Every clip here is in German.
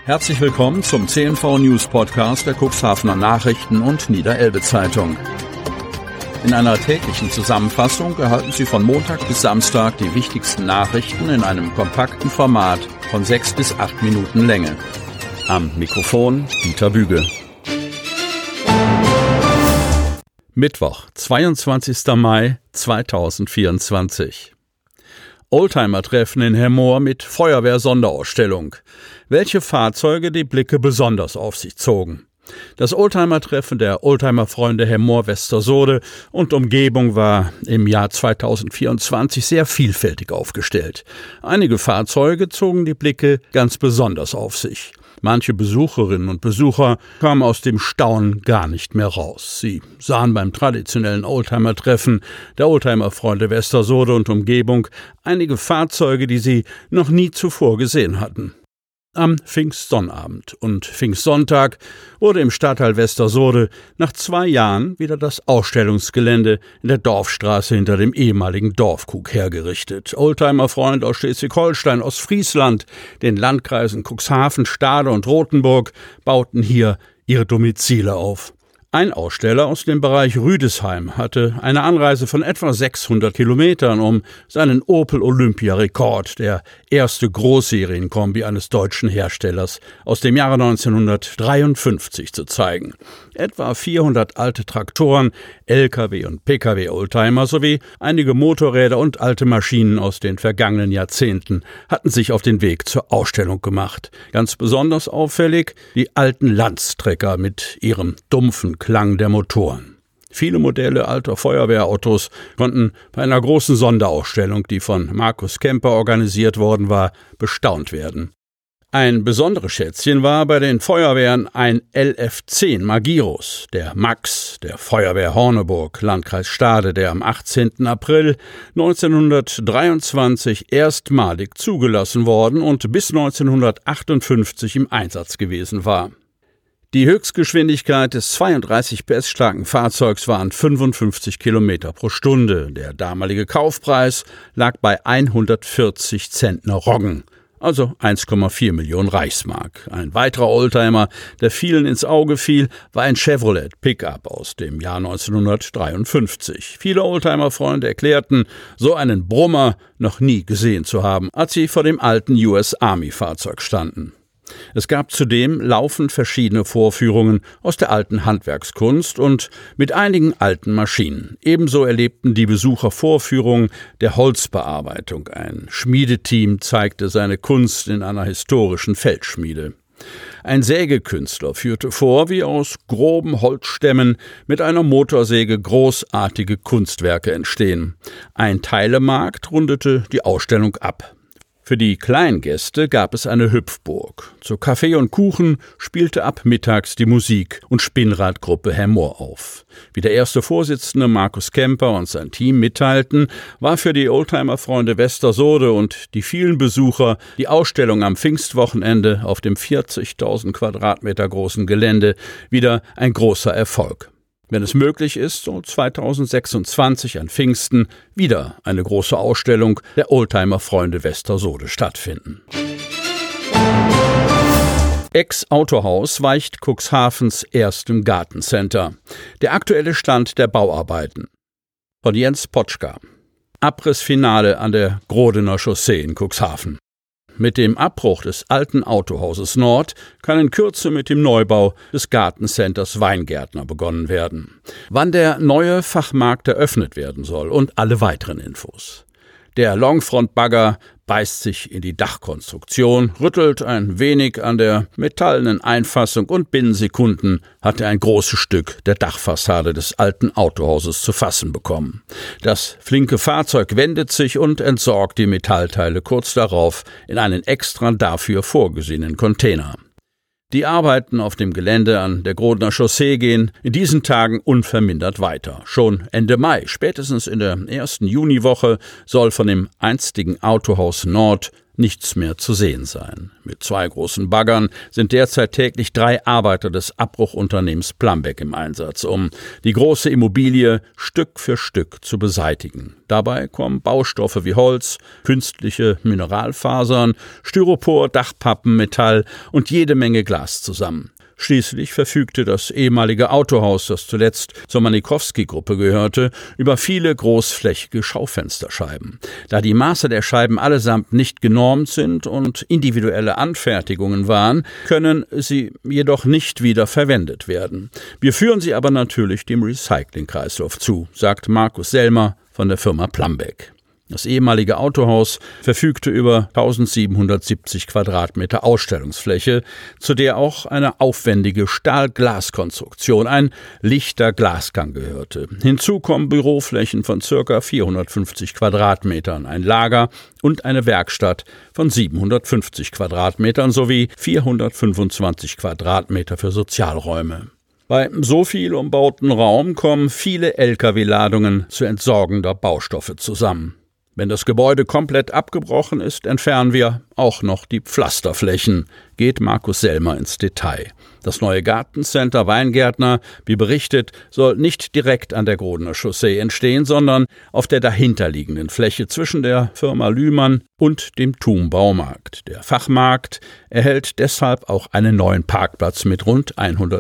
Herzlich willkommen zum CNV News Podcast der Cuxhavener Nachrichten und Niederelbe Zeitung. In einer täglichen Zusammenfassung erhalten Sie von Montag bis Samstag die wichtigsten Nachrichten in einem kompakten Format von 6 bis 8 Minuten Länge. Am Mikrofon Dieter Büge. Mittwoch, 22. Mai 2024. Oldtimer-Treffen in Hemmoor mit Feuerwehr-Sonderausstellung. Welche Fahrzeuge die Blicke besonders auf sich zogen. Das Oldtimer-Treffen der Oldtimer-Freunde Hemmoor-Westersohde und Umgebung war im Jahr 2024 sehr vielfältig aufgestellt. Einige Fahrzeuge zogen die Blicke ganz besonders auf sich. Manche Besucherinnen und Besucher kamen aus dem Staunen gar nicht mehr raus. Sie sahen beim traditionellen Oldtimer-Treffen der Oldtimer-Freunde Westersohde und Umgebung einige Fahrzeuge, die sie noch nie zuvor gesehen hatten. Am Pfingstsonnabend und Pfingstsonntag wurde im Stadtteil Westersohde nach 2 Jahren wieder das Ausstellungsgelände in der Dorfstraße hinter dem ehemaligen Dorfkrug hergerichtet. Oldtimer-Freunde aus Schleswig-Holstein, Ostfriesland, den Landkreisen Cuxhaven, Stade und Rothenburg bauten hier ihre Domizile auf. Ein Aussteller aus dem Bereich Rüdesheim hatte eine Anreise von etwa 600 Kilometern, um seinen Opel Olympia-Rekord, der erste Großserienkombi eines deutschen Herstellers aus dem Jahre 1953, zu zeigen. Etwa 400 alte Traktoren, Lkw und Pkw-Oldtimer sowie einige Motorräder und alte Maschinen aus den vergangenen Jahrzehnten hatten sich auf den Weg zur Ausstellung gemacht. Ganz besonders auffällig die alten Landstrecker mit ihrem dumpfen Klang der Motoren. Viele Modelle alter Feuerwehrautos konnten bei einer großen Sonderausstellung, die von Markus Kemper organisiert worden war, bestaunt werden. Ein besonderes Schätzchen war bei den Feuerwehren ein LF10 Magirus, der Max der Feuerwehr Horneburg, Landkreis Stade, der am 18. April 1923 erstmalig zugelassen worden und bis 1958 im Einsatz gewesen war. Die Höchstgeschwindigkeit des 32 PS starken Fahrzeugs waren 55 Kilometer pro Stunde. Der damalige Kaufpreis lag bei 140 Zentner Roggen, also 1,4 Millionen Reichsmark. Ein weiterer Oldtimer, der vielen ins Auge fiel, war ein Chevrolet Pickup aus dem Jahr 1953. Viele Oldtimer-Freunde erklärten, so einen Brummer noch nie gesehen zu haben, als sie vor dem alten US-Army-Fahrzeug standen. Es gab zudem laufend verschiedene Vorführungen aus der alten Handwerkskunst und mit einigen alten Maschinen. Ebenso erlebten die Besucher Vorführungen der Holzbearbeitung. Ein Schmiedeteam zeigte seine Kunst in einer historischen Feldschmiede. Ein Sägekünstler führte vor, wie aus groben Holzstämmen mit einer Motorsäge großartige Kunstwerke entstehen. Ein Teilemarkt rundete die Ausstellung ab. Für die Kleingäste gab es eine Hüpfburg. Zu Kaffee und Kuchen spielte ab mittags die Musik- und Spinnradgruppe Hemmoor auf. Wie der erste Vorsitzende Markus Kemper und sein Team mitteilten, war für die Oldtimer-Freunde Westersohde und die vielen Besucher die Ausstellung am Pfingstwochenende auf dem 40.000 Quadratmeter großen Gelände wieder ein großer Erfolg. Wenn es möglich ist, soll 2026 an Pfingsten wieder eine große Ausstellung der Oldtimer-Freunde Westersohde stattfinden. Ex-Autohaus weicht Cuxhavens erstem Gartencenter. Der aktuelle Stand der Bauarbeiten. Von Jens Potschka. Abrissfinale an der Grodener Chaussee in Cuxhaven. Mit dem Abbruch des alten Autohauses Nord kann in Kürze mit dem Neubau des Gartencenters Weingärtner begonnen werden. Wann der neue Fachmarkt eröffnet werden soll und alle weiteren Infos. Der Longfront-Bagger beißt sich in die Dachkonstruktion, rüttelt ein wenig an der metallenen Einfassung und binnen Sekunden hat er ein großes Stück der Dachfassade des alten Autohauses zu fassen bekommen. Das flinke Fahrzeug wendet sich und entsorgt die Metallteile kurz darauf in einen extra dafür vorgesehenen Container. Die Arbeiten auf dem Gelände an der Grodener Chaussee gehen in diesen Tagen unvermindert weiter. Schon Ende Mai, spätestens in der ersten Juniwoche, soll von dem einstigen Autohaus Nord nichts mehr zu sehen sein. Mit 2 großen Baggern sind derzeit täglich 3 Arbeiter des Abbruchunternehmens Plambeck im Einsatz, um die große Immobilie Stück für Stück zu beseitigen. Dabei kommen Baustoffe wie Holz, künstliche Mineralfasern, Styropor, Dachpappen, Metall und jede Menge Glas zusammen. Schließlich verfügte das ehemalige Autohaus, das zuletzt zur Manikowski-Gruppe gehörte, über viele großflächige Schaufensterscheiben. Da die Maße der Scheiben allesamt nicht genormt sind und individuelle Anfertigungen waren, können sie jedoch nicht wieder verwendet werden. Wir führen sie aber natürlich dem Recyclingkreislauf zu, sagt Markus Selmer von der Firma Plambeck. Das ehemalige Autohaus verfügte über 1770 Quadratmeter Ausstellungsfläche, zu der auch eine aufwendige Stahl-Glas-Konstruktion, ein lichter Glasgang gehörte. Hinzu kommen Büroflächen von ca. 450 Quadratmetern, ein Lager und eine Werkstatt von 750 Quadratmetern sowie 425 Quadratmeter für Sozialräume. Bei so viel umbauten Raum kommen viele Lkw-Ladungen zu entsorgender Baustoffe zusammen. Wenn das Gebäude komplett abgebrochen ist, entfernen wir auch noch die Pflasterflächen, geht Markus Selmer ins Detail. Das neue Gartencenter Weingärtner, wie berichtet, soll nicht direkt an der Grodener Chaussee entstehen, sondern auf der dahinterliegenden Fläche zwischen der Firma Lühmann und dem Thum Baumarkt. Der Fachmarkt erhält deshalb auch einen neuen Parkplatz mit rund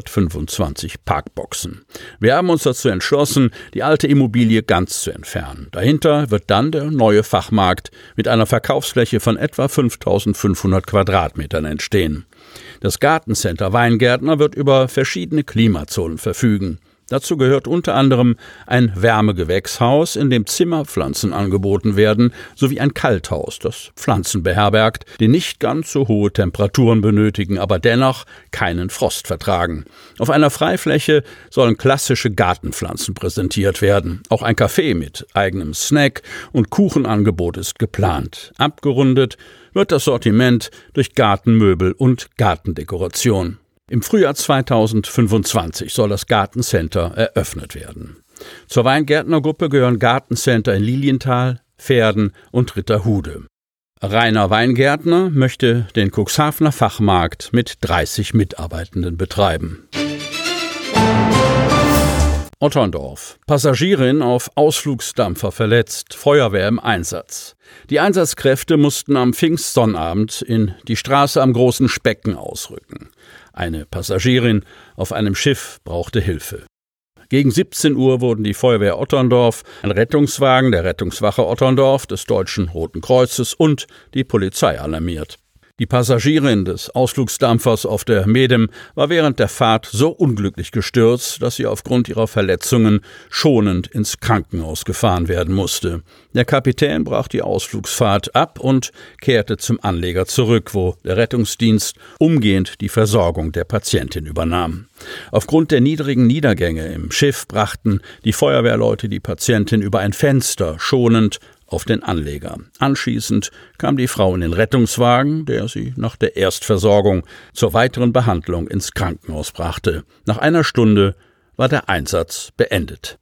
125 Parkboxen. Wir haben uns dazu entschlossen, die alte Immobilie ganz zu entfernen. Dahinter wird dann der neue Fachmarkt mit einer Verkaufsfläche von etwa 5.500 Quadratmetern entstehen. Das Gartencenter Weingärtner wird über verschiedene Klimazonen verfügen. Dazu gehört unter anderem ein Wärmegewächshaus, in dem Zimmerpflanzen angeboten werden, sowie ein Kalthaus, das Pflanzen beherbergt, die nicht ganz so hohe Temperaturen benötigen, aber dennoch keinen Frost vertragen. Auf einer Freifläche sollen klassische Gartenpflanzen präsentiert werden. Auch ein Café mit eigenem Snack- und Kuchenangebot ist geplant. Abgerundet wird das Sortiment durch Gartenmöbel und Gartendekoration. Im Frühjahr 2025 soll das Gartencenter eröffnet werden. Zur Weingärtnergruppe gehören Gartencenter in Lilienthal, Verden und Ritterhude. Rainer Weingärtner möchte den Cuxhavener Fachmarkt mit 30 Mitarbeitenden betreiben. Otterndorf. Passagierin auf Ausflugsdampfer verletzt, Feuerwehr im Einsatz. Die Einsatzkräfte mussten am Pfingstsonnabend in die Straße am Großen Specken ausrücken. Eine Passagierin auf einem Schiff brauchte Hilfe. Gegen 17 Uhr wurden die Feuerwehr Otterndorf, ein Rettungswagen der Rettungswache Otterndorf des Deutschen Roten Kreuzes und die Polizei alarmiert. Die Passagierin des Ausflugsdampfers auf der Medem war während der Fahrt so unglücklich gestürzt, dass sie aufgrund ihrer Verletzungen schonend ins Krankenhaus gefahren werden musste. Der Kapitän brach die Ausflugsfahrt ab und kehrte zum Anleger zurück, wo der Rettungsdienst umgehend die Versorgung der Patientin übernahm. Aufgrund der niedrigen Niedergänge im Schiff brachten die Feuerwehrleute die Patientin über ein Fenster schonend auf den Anleger. Anschließend kam die Frau in den Rettungswagen, der sie nach der Erstversorgung zur weiteren Behandlung ins Krankenhaus brachte. Nach einer Stunde war der Einsatz beendet.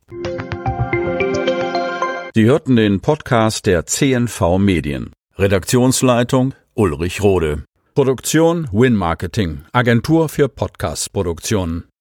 Sie hörten den Podcast der CNV Medien. Redaktionsleitung Ulrich Rode. Produktion Win Marketing, Agentur für Podcast-Produktionen.